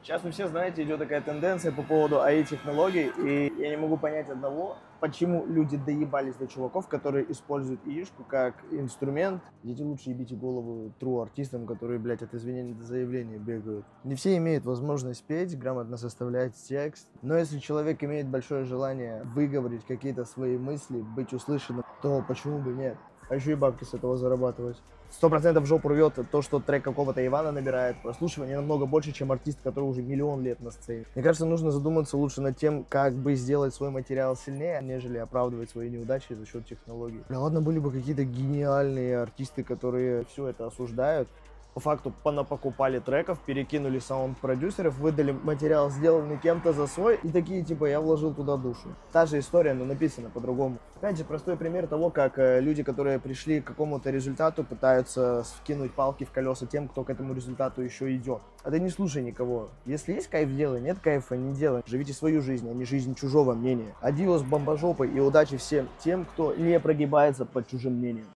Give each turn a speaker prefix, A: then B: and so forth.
A: Сейчас вы все знаете, идет такая тенденция по поводу AI-технологий, и я не могу понять одного, почему люди доебались до чуваков, которые используют яишку как инструмент. Идите лучше ебите голову true артистам, которые, блядь, от извинения до заявления бегают. Не все имеют возможность петь, грамотно составлять текст, но если человек имеет большое желание выговорить какие-то свои мысли, быть услышанным, то почему бы нет? А еще и бабки с этого зарабатывать. 100% в жопу рвет то, что трек какого-то Ивана набирает прослушивания намного больше, чем артист, который уже миллион лет на сцене. Мне кажется, нужно задуматься лучше над тем, как бы сделать свой материал сильнее, нежели оправдывать свои неудачи за счет технологий. Бля, ладно, были бы какие-то гениальные артисты, которые все это осуждают. По факту понапокупали треков, перекинули саунд-продюсеров, выдали материал, сделанный кем-то за свой, и такие, типа, я вложил туда душу. Та же история, но написана по-другому. Опять же, простой пример того, как люди, которые пришли к какому-то результату, пытаются вкинуть палки в колеса тем, кто к этому результату еще идет. А ты не слушай никого. Если есть кайф, делай, нет кайфа, не делай. Живите свою жизнь, а не жизнь чужого мнения. Адиос, бомбожопы, и удачи всем тем, кто не прогибается под чужим мнением.